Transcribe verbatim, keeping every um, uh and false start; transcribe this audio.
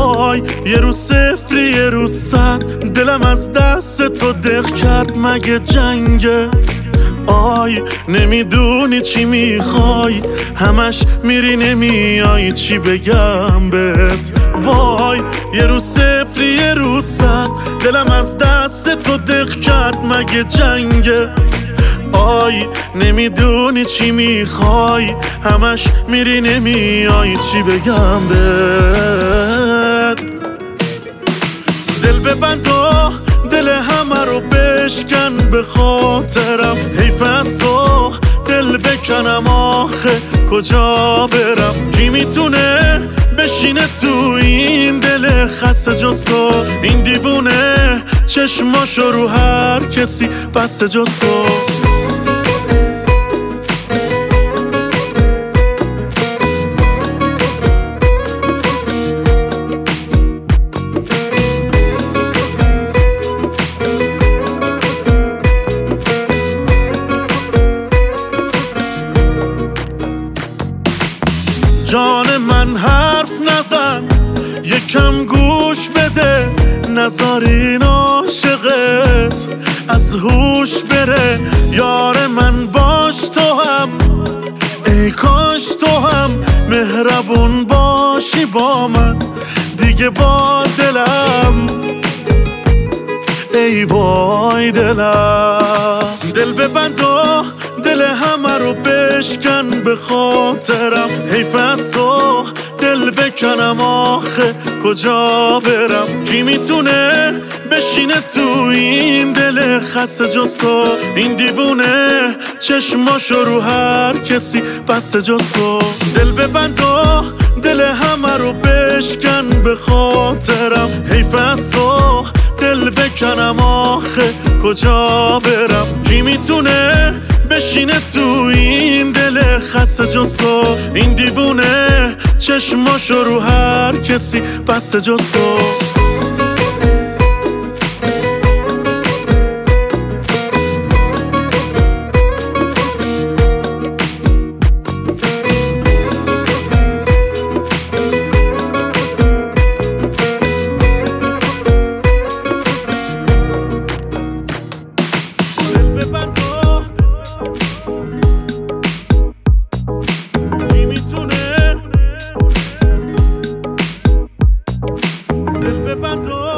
وای یه روز صفری یه روز صد، دلم از دست تو دق کرد مگه جنگه؟ آی نمیدونی چی میخوای، همش میری نمیای، چی بگم بهت؟ وای یه روز صفری یه روز صد، دلم از دست تو دق کرد مگه جنگه؟ آی نمیدونی چی میخوای، همش میری نمیای، چی بگم بهت؟ دل ببند و دل همه رو بشکن به خاطرم، حیف از تو دل بکنم، آخه کجا برم؟ کی میتونه بشینه تو این دل خسته جز تو؟ این دیوونه چشماشو رو هر کسی بسته جز تو. جان من حرف نزن، یکم گوش بده، نذار این عاشقت از هوش بره. یار من باش تو هم، ای کاش تو هم مهربون باشی با من دیگه، با دلم ای وای دلم. دل ببند و دل همه رو بشکن به خاطرم، حیف از تو دل بکنم، آخه کجا برم؟ کی میتونه بشینه تو این دل خسته جز تو؟ این دیوونه چشماشو رو هر کسی بسته جز تو. دل ببند و دل همه رو بشکن به خاطرم، حیف از تو دل بکنم، آخه کجا برم؟ کی میتونه بشینه تو این دل خسته جز تو؟ این دیوونه چشماشو رو هر کسی بسته جز تو. Bando